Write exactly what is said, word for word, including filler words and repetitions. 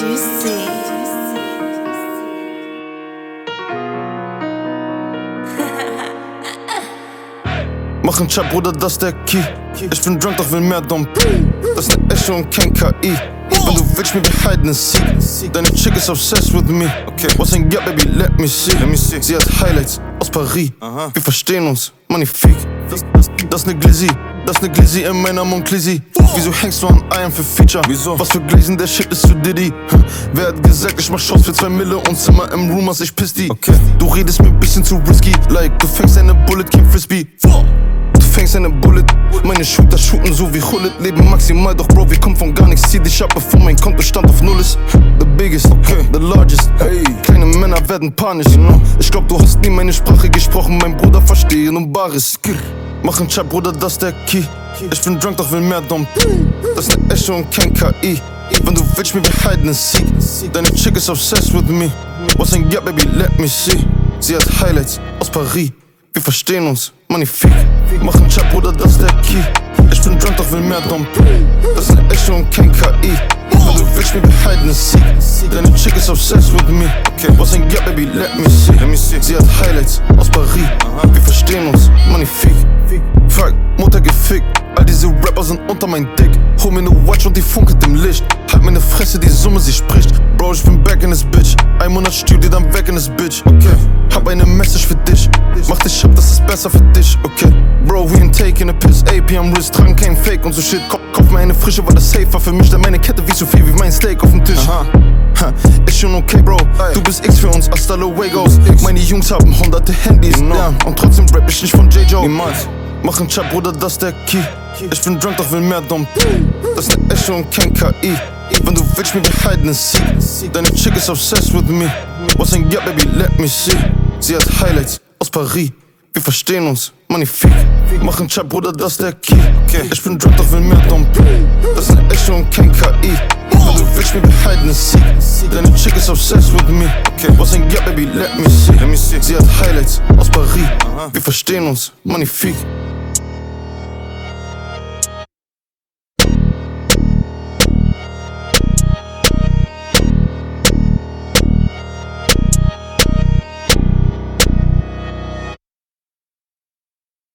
Juicy. Mach einen Chat, Bruder, das der Key. Ich bin drunk, doch will mehr Dom. Das ist ne Echo und kein K I. Wenn du willst, mir wie Hide and Seek. Deine Chick ist obsessed with me. Okay, was ein Gap, baby, let me see. Let me see. Sie hat Highlights aus Paris. Aha. Wir verstehen uns, magnifique. Das, das, das ist ne Glizzy. Das ist ne Glizzy in meiner Monklizzy. Wieso hängst du an Eiern für Feature? Wieso? Was für Gläsen, der Shit ist zu Diddy. Hm. Wer hat gesagt, ich mach Shows für zwei Mille und Zimmer im Room, als ich piss die? Okay. Du redest mir ein bisschen zu risky. Like, du fängst eine Bullet, kein Frisbee. Du fängst eine Bullet. Meine Shooter shooten so wie Hullet. Leben maximal, doch Bro, wir kommen von gar nichts. Zieh dich ab, bevor mein Kontostand auf Null ist. The biggest, okay, the largest. Hey, kleine Männer werden panisch, you know. Ich glaub, du hast nie meine Sprache gesprochen. Mein Bruder verstehen und Bares. Mach einen Chat, Bruder, das der Key. Ich bin drunk, doch will mehr Dom. Das ist ne Echo und kein K I. Wenn du willst, mir wie Hide and Seek. Deine Chick ist obsessed with me. Was ein Gap, baby, let me see. Sie hat Highlights aus Paris. Wir verstehen uns, magnifique. Mach einen Chat, Bruder, das ist der Key. Ich bin drunk, doch will mehr Dom. Das ist ne Echo und kein K I. Wenn du willst, mir wie Hide and Seek. Deine Chick ist obsessed with me. Okay, was ein Gap, baby, let me see. Let me see. Sie hat Highlights aus Paris. Wir verstehen uns, magnifique. Frag, Mutter gefickt. All diese Rapper sind unter mein Dick. Hol mir ne Watch und die funkelt im Licht. Halt mir ne Fresse, die Summe, sie spricht. Bro, ich bin back in this bitch. Ein Monat Studio, dann weg in this bitch. Okay, hab eine Message für dich. Mach dich ab, das ist besser für dich. Okay, Bro, we ain't taking a piss. A P am Wrist, tragen kein Fake und so shit. Kauf, kauf mir eine frische, weil das safe war für mich. Dann meine Kette wie so viel wie mein Steak auf dem Tisch. Aha. Ha, ist schon okay, Bro. Du bist X für uns, hasta luego. Meine Jungs haben hunderte Handys. Ja, und trotzdem rap ich nicht von J. Joe. Niemals. Mach einen Chat, Bruder, das ist der Key. Ich bin drunk, doch will mehr Dom. Das ist ne Echo und kein K I. Wenn du willst, mir wie Hide and Seek. Deine Chick ist obsessed with me. Was ein Gap, baby, let me see. Sie hat Highlights aus Paris. Wir verstehen uns, magnifique. Mach einen Chat, Bruder, das ist der Key. Ich bin drunk, doch will mehr Dom. Das ist ne Echo und kein K I. Wenn du willst, mir wie Hide and Seek. Deine Chick ist obsessed with me. Was ein Gap, baby, let me see. Sie hat Highlights aus Paris. Wir verstehen uns, magnifique.